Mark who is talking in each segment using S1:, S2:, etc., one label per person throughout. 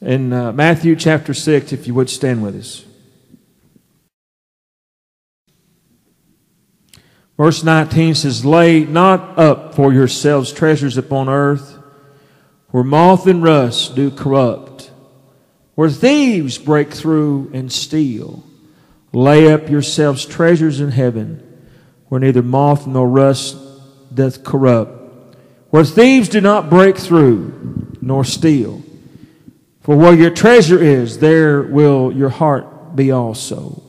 S1: In Matthew chapter 6, if you would stand with us. Verse 19 says, "Lay not up for yourselves treasures upon earth, where moth and rust do corrupt, where thieves break through and steal. Lay up yourselves treasures in heaven, where neither moth nor rust doth corrupt, where thieves do not break through nor steal. For where your treasure is, there will your heart be also."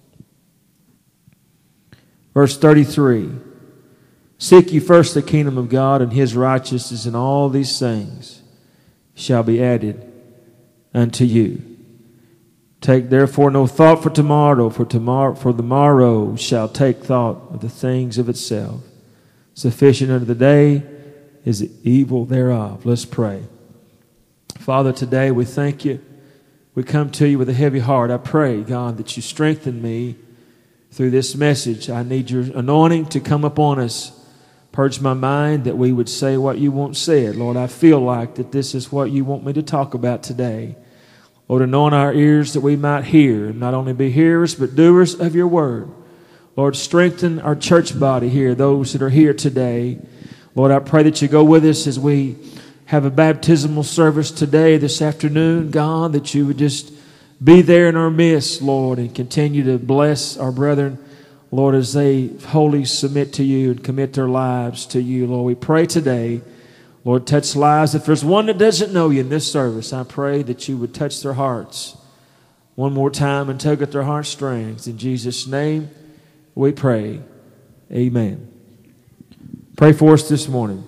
S1: Verse 33, "Seek ye first the kingdom of God and His righteousness, and all these things shall be added unto you. Take therefore no thought for tomorrow, for the morrow shall take thought of the things of itself. Sufficient unto the day is the evil thereof." Let's pray. Father, today we thank you. We come to you with a heavy heart. I pray, God, that you strengthen me through this message. I need your anointing to come upon us. Purge my mind that we would say what you want said. Lord, I feel like that this is what you want me to talk about today. Lord, anoint our ears that we might hear, and not only be hearers, but doers of your word. Lord, strengthen our church body here, those that are here today. Lord, I pray that you go with us as we have a baptismal service today, this afternoon. God, that you would just be there in our midst, Lord, and continue to bless our brethren, Lord, as they wholly submit to you and commit their lives to you. Lord, we pray today, Lord, touch lives. If there's one that doesn't know you in this service, I pray that you would touch their hearts one more time and tug at their heartstrings. In Jesus' name we pray. Amen. Pray for us this morning.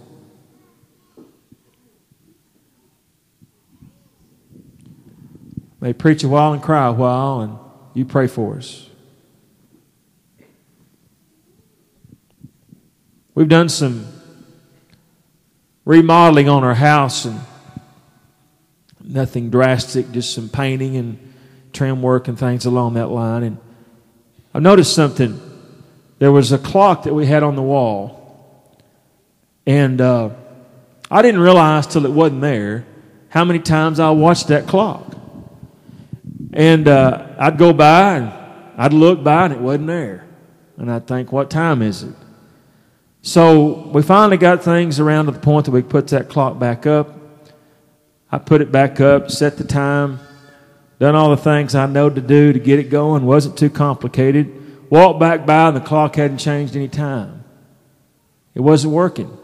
S1: May preach a while and cry a while, and you pray for us. We've done some remodeling on our house, and nothing drastic, just some painting and trim work and things along that line. And I've noticed something. There was a clock that we had on the wall, and I didn't realize till it wasn't there how many times I watched that clock. And I'd go by and I'd look by and it wasn't there. And I'd think, what time is it? So we finally got things around to the point that we put that clock back up. I put it back up, set the time, done all the things I know to do to get it going. Wasn't too complicated. Walked back by and the clock hadn't changed any time. It wasn't working.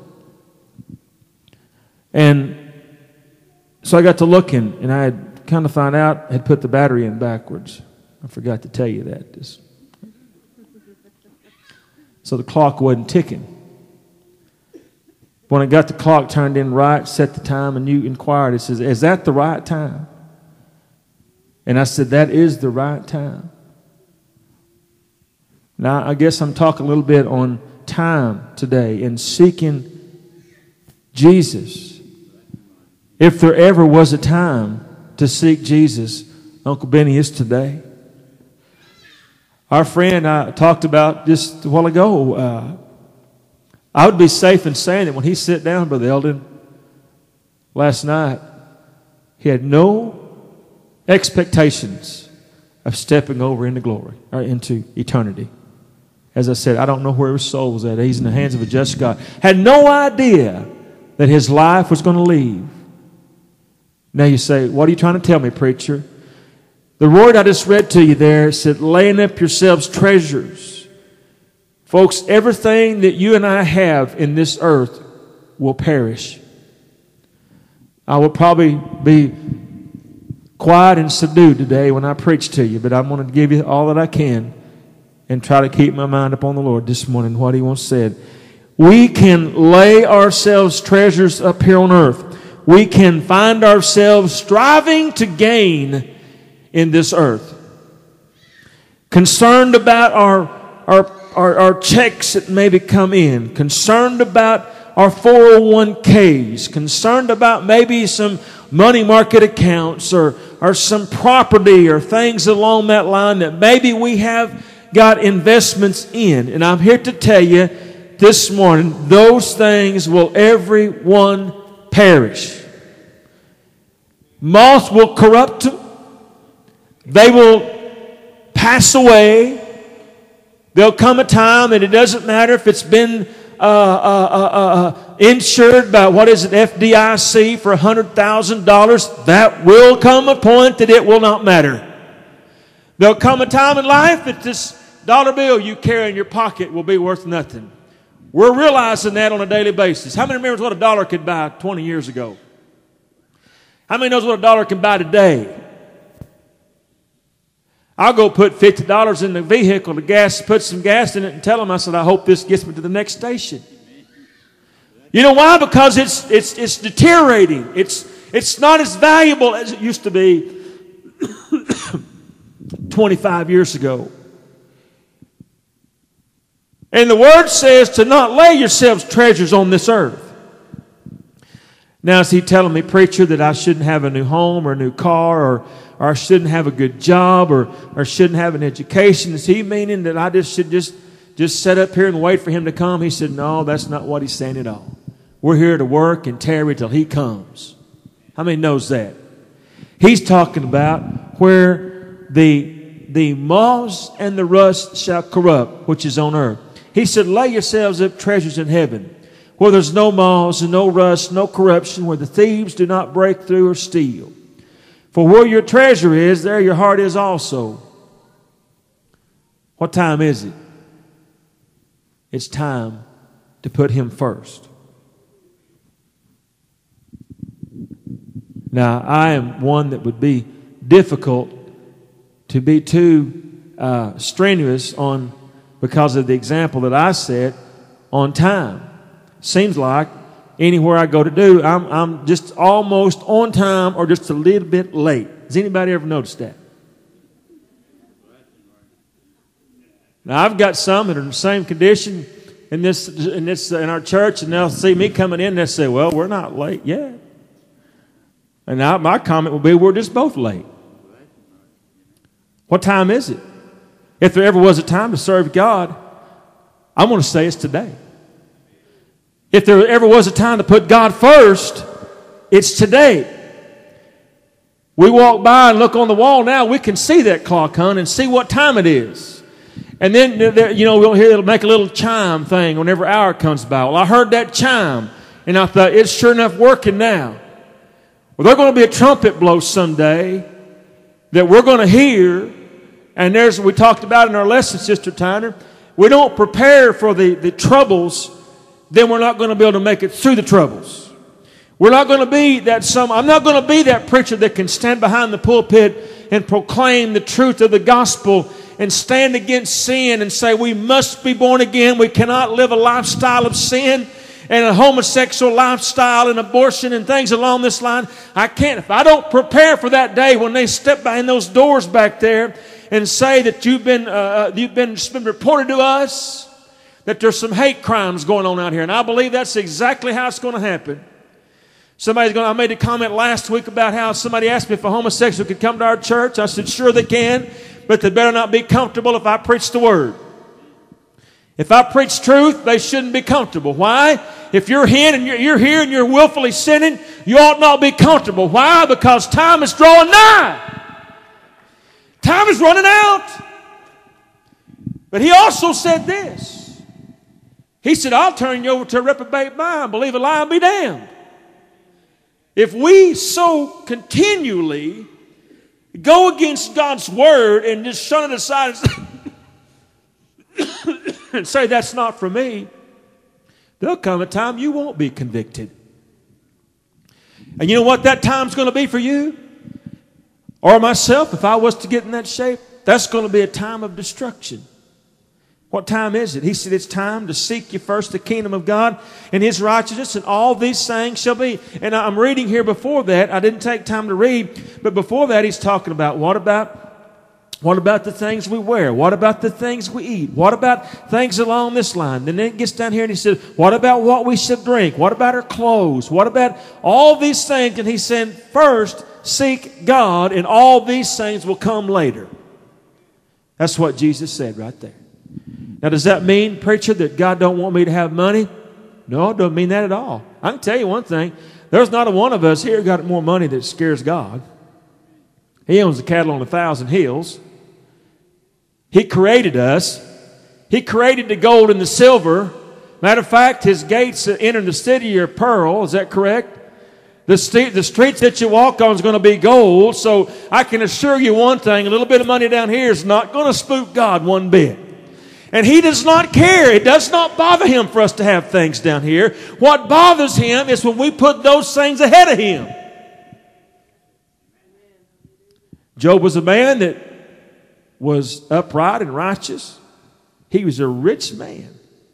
S1: And so I got to looking, and I had kind of found out I had put the battery in backwards. I forgot to tell you that. So the clock wasn't ticking. When I got the clock turned in right, set the time, and you inquired, it says, "Is that the right time?" And I said, "That is the right time." Now, I guess I'm talking a little bit on time today and seeking Jesus. If there ever was a time to seek Jesus, Uncle Benny, is today. Our friend I talked about just a while ago, I would be safe in saying that when he sat down, Brother Eldon, last night, he had no expectations of stepping over into glory or into eternity. As I said, I don't know where his soul was at. He's in the hands of a just God. Had no idea that his life was going to leave. Now you say, what are you trying to tell me, preacher? The word I just read to you there said, laying up yourselves treasures. Folks, everything that you and I have in this earth will perish. I will probably be quiet and subdued today when I preach to you, but I'm going to give you all that I can and try to keep my mind upon the Lord this morning, what He once said. We can lay ourselves treasures up here on earth. We can find ourselves striving to gain in this earth. Concerned about our checks that maybe come in. Concerned about our 401ks. Concerned about maybe some money market accounts or some property or things along that line that maybe we have got investments in. And I'm here to tell you this morning, those things will every one perish. Moths will corrupt them. They will pass away. There'll come a time that it doesn't matter if it's been insured by, FDIC for $100,000. That will come a point that it will not matter. There'll come a time in life that this dollar bill you carry in your pocket will be worth nothing. We're realizing that on a daily basis. How many remembers what a dollar could buy 20 years ago? How many knows what a dollar can buy today? I'll go put $50 in the vehicle to put some gas in it and tell them, I said, I hope this gets me to the next station. You know why? Because it's deteriorating. It's not as valuable as it used to be 25 years ago. And the Word says to not lay yourselves treasures on this earth. Now is he telling me, preacher, that I shouldn't have a new home or a new car or I shouldn't have a good job or shouldn't have an education? Is he meaning that I should just sit up here and wait for him to come? He said, no, that's not what he's saying at all. We're here to work and tarry till he comes. How many knows that? He's talking about where the moths and the rust shall corrupt, which is on earth. He said, lay yourselves up treasures in heaven, where there's no moths and no rust, no corruption, where the thieves do not break through or steal. For where your treasure is, there your heart is also. What time is it? It's time to put him first. Now, I am one that would be difficult to be too strenuous on, because of the example that I set on time. Seems like anywhere I go to do, I'm just almost on time or just a little bit late. Has anybody ever noticed that? Now, I've got some that are in the same condition in our church, and they'll see me coming in and they'll say, well, we're not late yet. And now my comment will be, we're just both late. What time is it? If there ever was a time to serve God, I'm going to say it's today. If there ever was a time to put God first, it's today. We walk by and look on the wall now, we can see that clock, and see what time it is. And then, we'll hear it'll make a little chime thing whenever hour comes by. Well, I heard that chime, and I thought, it's sure enough working now. Well, there's going to be a trumpet blow someday that we're going to hear. And we talked about in our lesson, Sister Tyner, we don't prepare for the troubles, then we're not going to be able to make it through the troubles. We're not going to be I'm not going to be that preacher that can stand behind the pulpit and proclaim the truth of the gospel and stand against sin and say we must be born again. We cannot live a lifestyle of sin and a homosexual lifestyle and abortion and things along this line. I can't. If I don't prepare for that day when they step behind those doors back there and say that you've been reported to us that there's some hate crimes going on out here. And I believe that's exactly how it's going to happen. I made a comment last week about how somebody asked me if a homosexual could come to our church. I said, sure they can, but they better not be comfortable if I preach the word. If I preach truth, they shouldn't be comfortable. Why? If you're here and you're willfully sinning, you ought not be comfortable. Why? Because time is drawing nigh. Time is running out. But he also said this. He said, I'll turn you over to a reprobate mind. Believe a lie and be damned. If we so continually go against God's word and just shun it aside and say that's not for me, there'll come a time you won't be convicted. And you know what that time's going to be for you? Or myself, if I was to get in that shape, that's going to be a time of destruction. What time is it? He said it's time to seek ye first the kingdom of God and His righteousness, and all these things shall be. And I'm reading here before that. I didn't take time to read, but before that he's talking about what about the things we wear? What about the things we eat? What about things along this line? Then it gets down here and he said, what about what we should drink? What about our clothes? What about all these things? And he said, first seek God, and all these things will come later. That's what Jesus said right there. Now, does that mean, preacher, that God don't want me to have money? No, it doesn't mean that at all. I can tell you one thing. There's not a one of us here got more money that scares God. He owns the cattle on 1,000 hills. He created us. He created the gold and the silver. Matter of fact, his gates that enter the city are pearl. Is that correct? The streets that you walk on is going to be gold. So I can assure you one thing, a little bit of money down here is not going to spook God one bit. And He does not care. It does not bother Him for us to have things down here. What bothers Him is when we put those things ahead of Him. Job was a man that was upright and righteous. He was a rich man.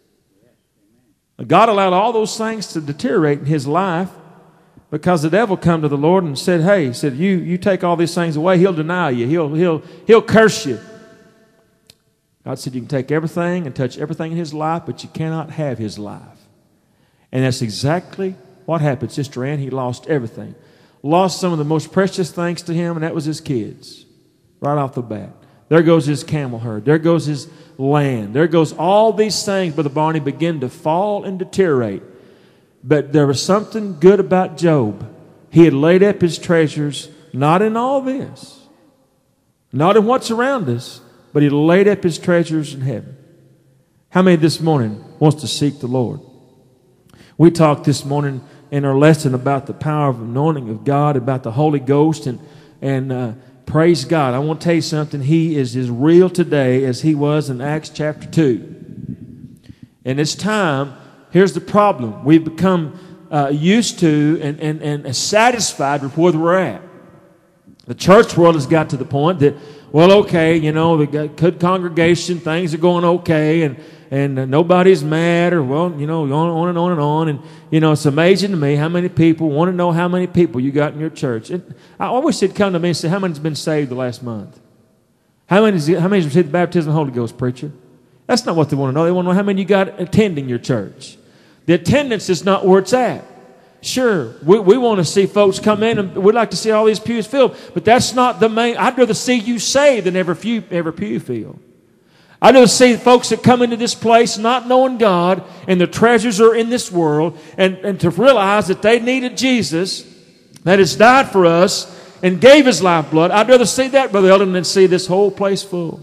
S1: God allowed all those things to deteriorate in his life because the devil come to the Lord and said, hey, you take all these things away, He'll deny you. He'll curse you. God said you can take everything and touch everything in his life, but you cannot have his life. And that's exactly what happened. Sister Ann, he lost everything. Lost some of the most precious things to him, and that was his kids. Right off the bat. There goes his camel herd. There goes his land. There goes all these things, Brother Barney, begin to fall and deteriorate. But there was something good about Job. He had laid up his treasures, not in all this, not in what's around us, but he laid up his treasures in heaven. How many this morning wants to seek the Lord? We talked this morning in our lesson about the power of anointing of God, about the Holy Ghost, and praise God. I want to tell you something. He is as real today as He was in Acts chapter 2. And it's time. Here's the problem. We've become used to and satisfied with where we're at. The church world has got to the point that, well, okay, we got a good congregation, things are going okay, and nobody's mad, or, well, on and on and on. And, it's amazing to me how many people want to know how many people you got in your church. And I wish they'd come to me and say, how many's been saved the last month? How many's received the baptism of the Holy Ghost, preacher? That's not what they want to know. They want to know how many you got attending your church. The attendance is not where it's at. Sure, we want to see folks come in, and we'd like to see all these pews filled, but that's not the main. I'd rather see you saved than every pew filled. I'd rather see folks that come into this place not knowing God and their treasures are in this world, and to realize that they needed Jesus, that has died for us and gave His lifeblood. I'd rather see that, Brother Eldon, than see this whole place full.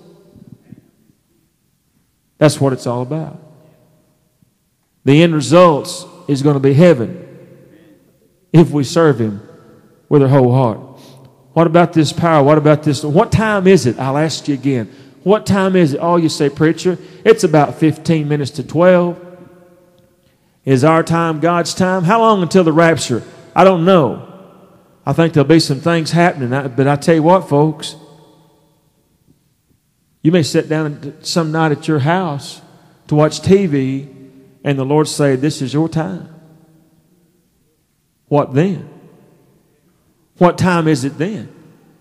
S1: That's what it's all about. The end results is going to be heaven if we serve Him with our whole heart. What about this power? What about this? What time is it? I'll ask you again. What time is it? Oh, you say, preacher, it's about 15 minutes to 12. Is our time God's time? How long until the rapture? I don't know. I think there'll be some things happening. But I tell you what, folks, you may sit down some night at your house to watch TV, and the Lord say, this is your time. What then? What time is it then?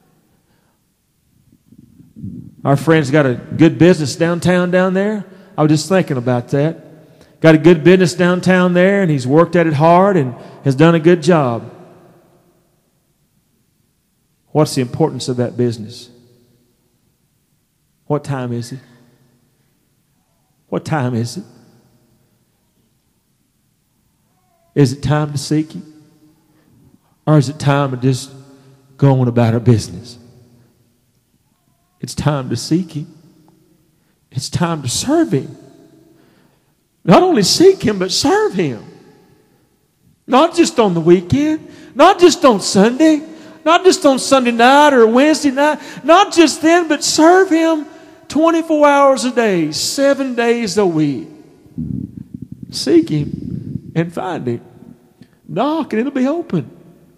S1: Our friend's got a good business downtown down there. I was just thinking about that. Got a good business downtown there, and he's worked at it hard and has done a good job. What's the importance of that business? What time is it? What time is it? Is it time to seek Him? Or is it time to just go on about our business? It's time to seek Him. It's time to serve Him. Not only seek Him, but serve Him. Not just on the weekend. Not just on Sunday. Not just on Sunday night or Wednesday night. Not just then, but serve Him 24 hours a day, 7 days a week. Seek Him and find Him. Knock and it'll be open.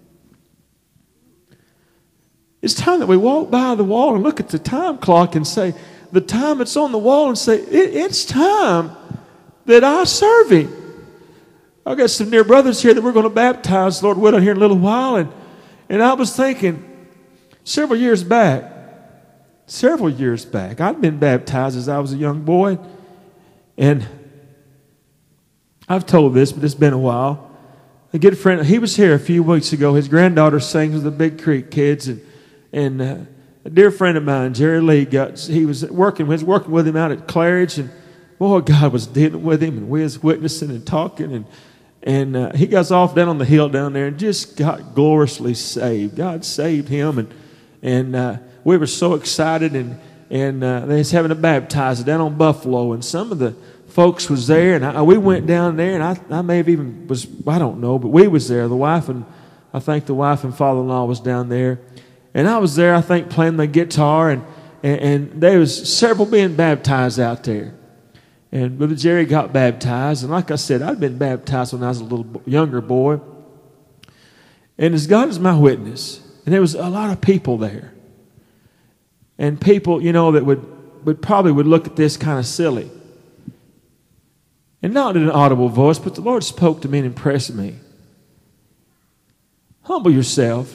S1: It's time that we walk by the wall and look at the time clock and say, the time that's on the wall, and say, it's time that I serve Him. I've got some dear brothers here that we're going to baptize, Lord willing, here in a little while. And I was thinking, several years back, I'd been baptized as I was a young boy. And I've told this, but it's been a while. A good friend, he was here a few weeks ago. His granddaughter sings with the Big Creek kids. And a dear friend of mine, Jerry Lee, he was working with him out at Claridge, and boy, God was dealing with him, and we was witnessing and talking, And he got off down on the hill down there and just got gloriously saved. God saved him, and we were so excited, and they was having a baptizer down on Buffalo, and some of the folks was there, and we went down there, and I may have even was, I don't know, but we was there. I think the wife and father-in-law was down there, and I was there, I think, playing the guitar, and there was several being baptized out there. And Brother Jerry got baptized. And like I said, I'd been baptized when I was a little younger boy. And as God is my witness, and there was a lot of people there. And people, that would probably look at this kind of silly. And not in an audible voice, but the Lord spoke to me and impressed me. Humble yourself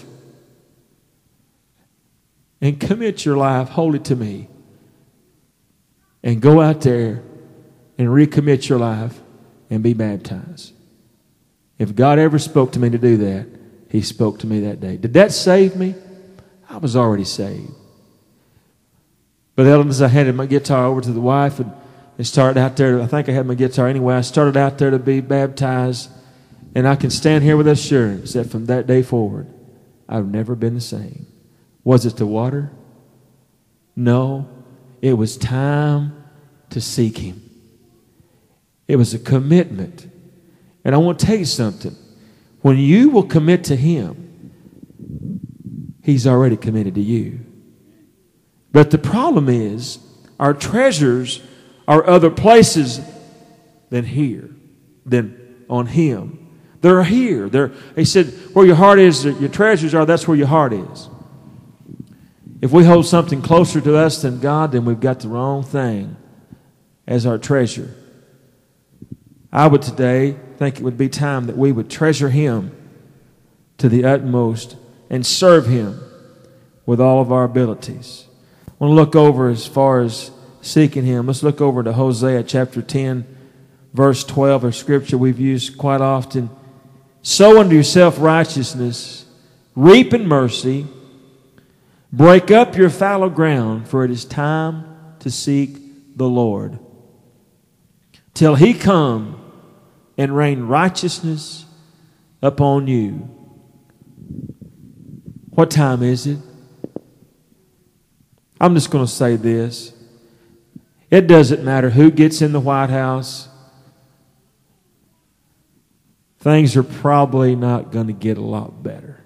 S1: and commit your life wholly to me. And go out there and recommit your life and be baptized. If God ever spoke to me to do that, He spoke to me that day. Did that save me? I was already saved. But as I handed my guitar over to the wife and started out there, I think I had my guitar anyway, I started out there to be baptized, and I can stand here with assurance that from that day forward, I've never been the same. Was it the water? No. It was time to seek Him. It was a commitment. And I want to tell you something. When you will commit to Him, He's already committed to you. But the problem is, our treasures are other places than here, than on Him. They're here. He said, where your heart is, your treasures are, that's where your heart is. If we hold something closer to us than God, then we've got the wrong thing as our treasure. I would today think it would be time that we would treasure Him to the utmost and serve Him with all of our abilities. I want to look over as far as seeking Him. Let's look over to Hosea chapter 10, verse 12, a scripture we've used quite often. Sow unto yourself righteousness, reap in mercy, break up your fallow ground, for it is time to seek the Lord, till He come and rain righteousness upon you. What time is it? I'm just going to say this. It doesn't matter who gets in the White House. Things are probably not going to get a lot better.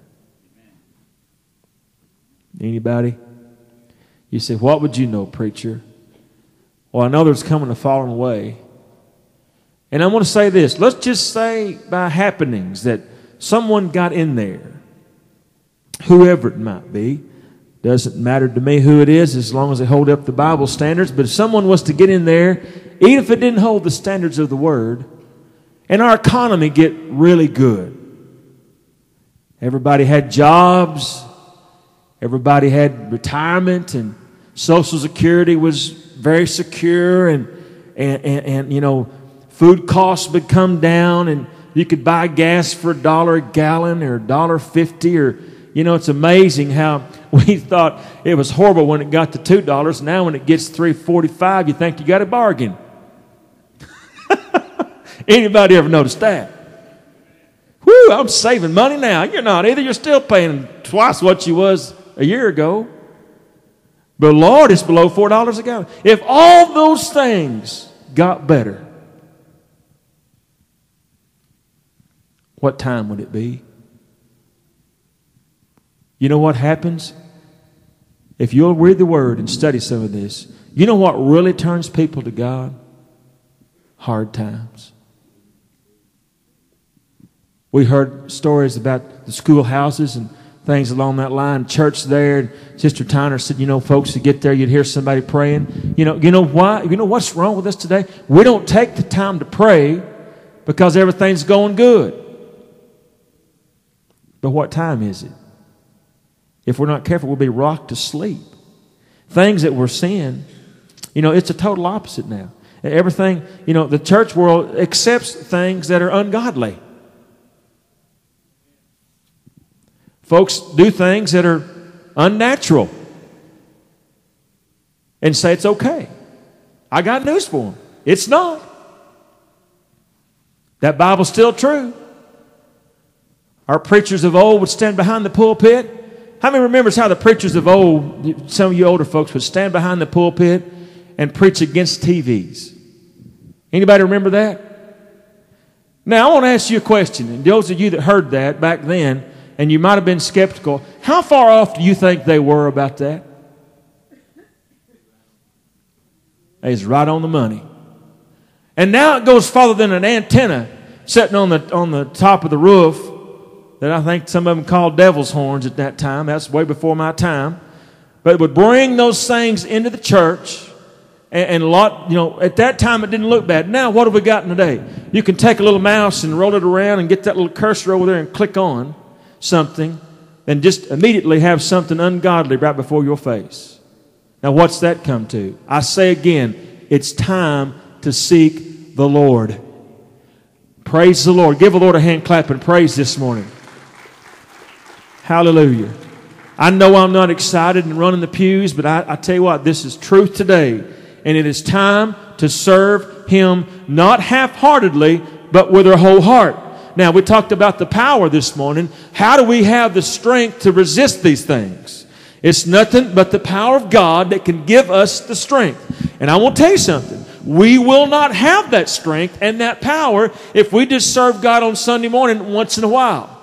S1: Anybody? You say, what would you know, preacher? Well, I know there's coming a falling away. And I want to say this. Let's just say by happenings that someone got in there. Whoever it might be. Doesn't matter to me who it is as long as they hold up the Bible standards. But if someone was to get in there, even if it didn't hold the standards of the Word, and our economy get really good. Everybody had jobs. Everybody had retirement, and Social Security was very secure, and food costs would come down, and you could buy gas for $1 a gallon or $1.50, or it's amazing how we thought it was horrible when it got to $2. Now when it gets $3.45, you think you got a bargain. Anybody ever noticed that? Whew, I'm saving money now. You're not either. You're still paying twice what you was a year ago. But Lord, it's below $4 a gallon. If all those things got better, what time would it be? You know what happens? If you'll read the Word and study some of this, you know what really turns people to God? Hard times. We heard stories about the schoolhouses and things along that line, church there. And Sister Tyner said, folks, to get there, you'd hear somebody praying. You know why? You know what's wrong with us today? We don't take the time to pray because everything's going good. But what time is it? If we're not careful, we'll be rocked to sleep. Things that we're seeing, it's a total opposite now. Everything, the church world accepts things that are ungodly. Folks do things that are unnatural and say it's okay. I got news for them. It's not. That Bible's still true. Our preachers of old would stand behind the pulpit. How many remembers how the preachers of old, some of you older folks, would stand behind the pulpit and preach against TVs? Anybody remember that? Now, I want to ask you a question. And those of you that heard that back then, and you might have been skeptical, how far off do you think they were about that? They was right on the money. And now it goes farther than an antenna sitting on the top of the roof that I think some of them called devil's horns at that time. That's way before my time. But it would bring those things into the church. And a lot, at that time it didn't look bad. Now what have we gotten today? You can take a little mouse and roll it around and get that little cursor over there and click on something and just immediately have something ungodly right before your face. Now what's that come to? I say again, it's time to seek the Lord. Praise the Lord. Give the Lord a hand clap and praise this morning. Hallelujah. I know I'm not excited and running the pews, but I tell you what, this is truth today. And it is time to serve Him not half-heartedly, but with our whole heart. Now, we talked about the power this morning. How do we have the strength to resist these things? It's nothing but the power of God that can give us the strength. And I want to tell you something. We will not have that strength and that power if we just serve God on Sunday morning once in a while.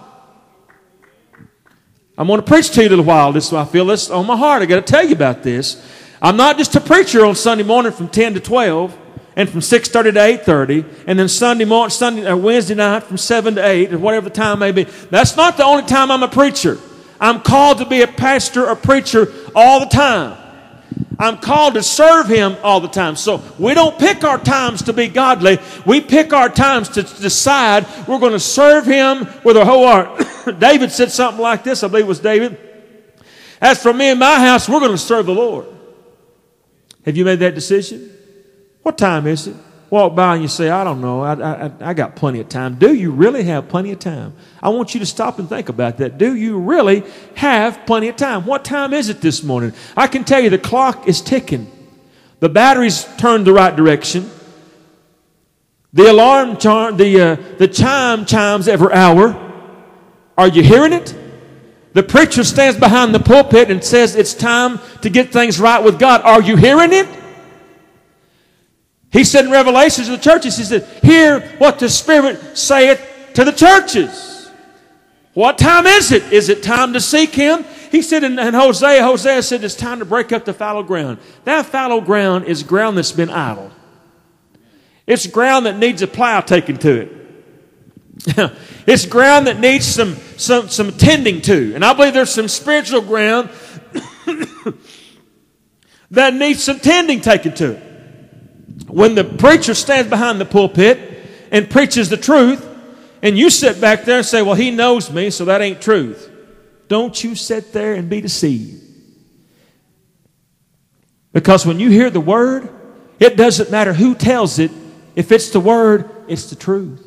S1: I'm going to preach to you a little while. I feel this on my heart. I got to tell you about this. I'm not just a preacher on Sunday morning from 10 to 12 and from 6:30 to 8:30 and then Wednesday night from 7 to 8 or whatever the time may be. That's not the only time I'm a preacher. I'm called to be a pastor or preacher all the time. I'm called to serve Him all the time. So we don't pick our times to be godly. We pick our times to decide we're going to serve Him with our whole heart. David said something like this, I believe it was David. As for me and my house, we're going to serve the Lord. Have you made that decision? What time is it? Walk by and you say, I don't know. I got plenty of time. Do you really have plenty of time? I want you to stop and think about that. Do you really have plenty of time? What time is it this morning? I can tell you the clock is ticking. The battery's turned the right direction. The alarm the chime chimes every hour. Are you hearing it? The preacher stands behind the pulpit and says it's time to get things right with God. Are you hearing it? He said in Revelations to the churches, He said, hear what the Spirit saith to the churches. What time is it? Is it time to seek Him? He said in Hosea said it's time to break up the fallow ground. That fallow ground is ground that's been idle. It's ground that needs a plow taken to it. It's ground that needs some tending to. And I believe there's some spiritual ground that needs some tending taken to it. When the preacher stands behind the pulpit and preaches the truth, and you sit back there and say, well, he knows me, so that ain't truth. Don't you sit there and be deceived. Because when you hear the Word, it doesn't matter who tells it. If it's the Word, it's the truth.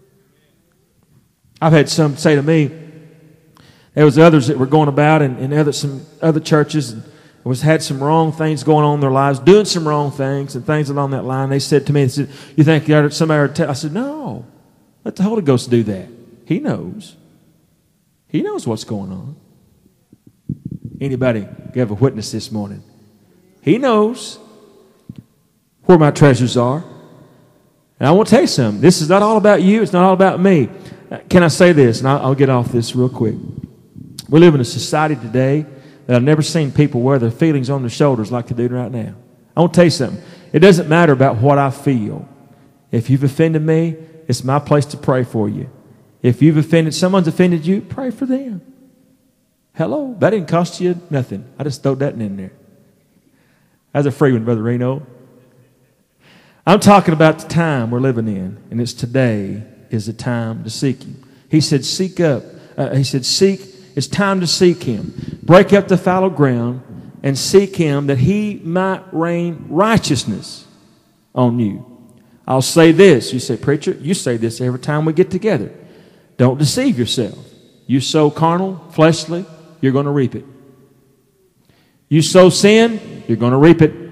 S1: I've had some say to me, there was others that were going about in some other churches and had some wrong things going on in their lives, doing some wrong things and things along that line. They said to me, you think somebody I said, no, let the Holy Ghost do that. He knows. He knows what's going on. Anybody give a witness this morning? He knows where my treasures are. And I want to tell you something. This is not all about you. It's not all about me. Can I say this? And I'll get off this real quick. We live in a society today that I've never seen people wear their feelings on their shoulders like they do right now. I want to tell you something. It doesn't matter about what I feel. If you've offended me, it's my place to pray for you. If someone's offended you, pray for them. Hello? That didn't cost you nothing. I just throw that in there. That's a free one, Brother Reno. I'm talking about the time we're living in, and it's today is the time to seek Him. He said, seek up. It's time to seek Him. Break up the fallow ground and seek Him that He might rain righteousness on you. I'll say this. You say, preacher, you say this every time we get together. Don't deceive yourself. You sow carnal, fleshly, you're going to reap it. You sow sin, you're going to reap it.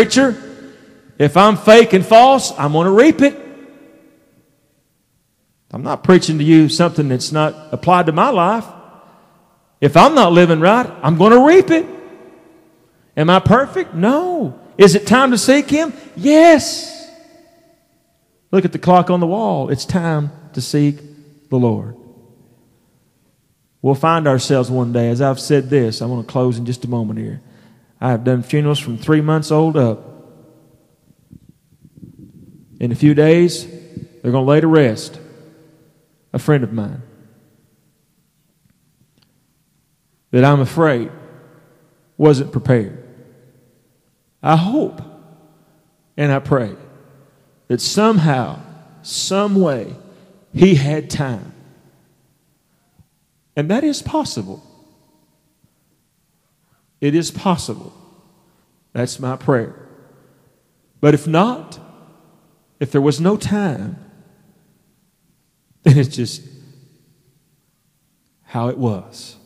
S1: If I'm fake and false, I'm going to reap it. I'm not preaching to you something that's not applied to my life. If I'm not living right, I'm going to reap it. Am I perfect? No. Is it time to seek Him? Yes. Look at the clock on the wall. It's time to seek the Lord. We'll find ourselves one day. As I've said this, I want to close in just a moment here. I have done funerals from 3 months old up. In a few days, they're going to lay to rest a friend of mine that I'm afraid wasn't prepared. I hope and I pray that somehow, some way, he had time. And that is possible. It is possible. That's my prayer. But if not, if there was no time, then it's just how it was.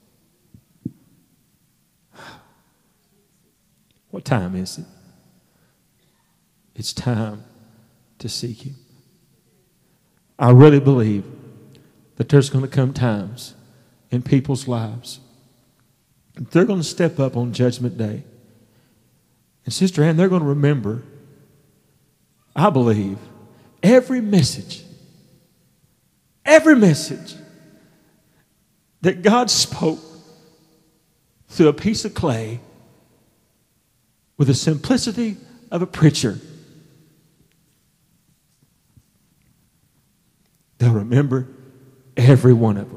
S1: What time is it? It's time to seek Him. I really believe that there's going to come times in people's lives they're going to step up on Judgment Day. And Sister Ann, they're going to remember, I believe, every message that God spoke through a piece of clay with the simplicity of a preacher. They'll remember every one of them.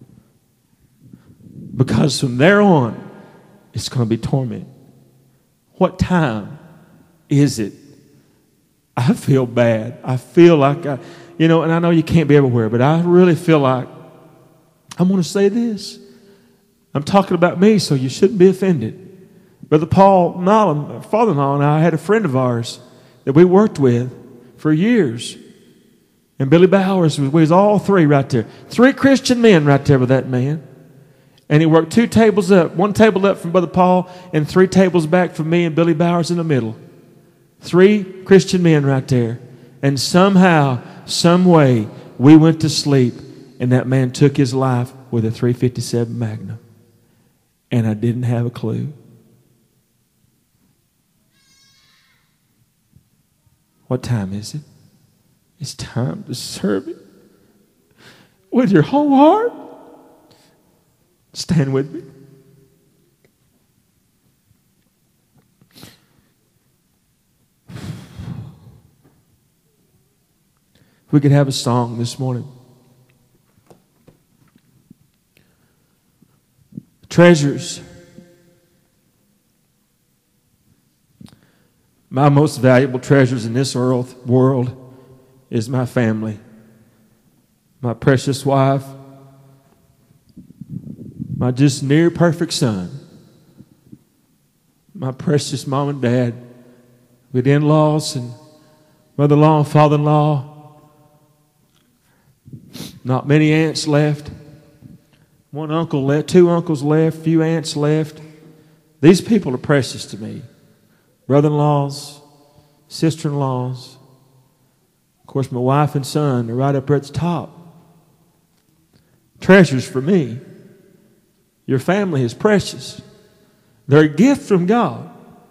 S1: Because from there on, it's going to be torment. What time is it? I feel bad. I feel like, and I know you can't be everywhere, but I really feel like I'm going to say this. I'm talking about me, so you shouldn't be offended. Brother Paul Nolan, father-in-law, and I had a friend of ours that we worked with for years. And Billy Bowers, we was all three right there. 3 Christian men right there with that man. And he worked 2 tables up. 1 table up from Brother Paul and 3 tables back from me and Billy Bowers in the middle. 3 Christian men right there. And somehow, some way, we went to sleep and that man took his life with a .357 Magnum. And I didn't have a clue. What time is it? It's time to serve it with your whole heart. Stand with me. If we could have a song this morning. Treasures. My most valuable treasures in this world is my family, my precious wife, my just near perfect son, my precious mom and dad, with in-laws and mother-in-law and father-in-law. Not many aunts left. 1 uncle left, 2 uncles left, few aunts left. These people are precious to me. Brother-in-laws, sister-in-laws. Of course, my wife and son are right up there at the top. Treasures for me. Your family is precious. They're a gift from God.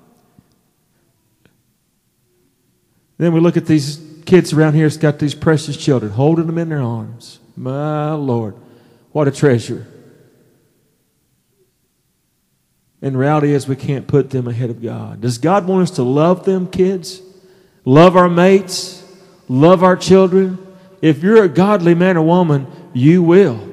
S1: Then we look at these kids around here that's got these precious children, holding them in their arms. My Lord, what a treasure. And the reality is we can't put them ahead of God. Does God want us to love them, kids? Love our mates? Love our children? If you're a godly man or woman, you will.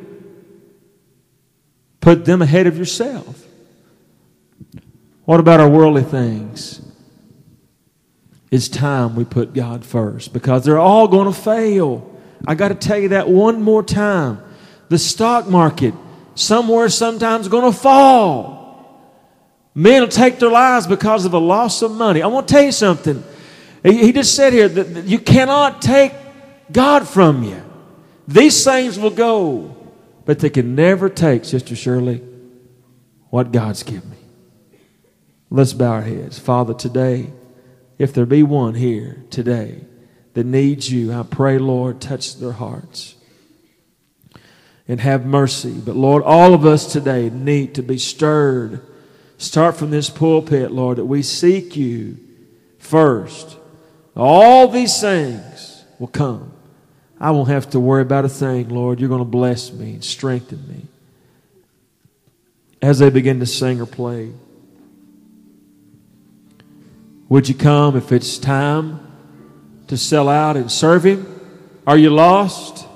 S1: Put them ahead of yourself. What about our worldly things? It's time we put God first because they're all going to fail. I got to tell you that one more time. The stock market, somewhere, sometimes going to fall. Men will take their lives because of a loss of money. I want to tell you something. He just said here that you cannot take God from you. These things will go, but they can never take, Sister Shirley, what God's given me. Let's bow our heads. Father, today, if there be one here today that needs you, I pray, Lord, touch their hearts. and have mercy. But Lord, all of us today need to be stirred. Start from this pulpit, Lord, that we seek you first. All these things will come. I won't have to worry about a thing, Lord. You're going to bless me and strengthen me. As they begin to sing or play, would you come if it's time to sell out and serve Him? Are you lost?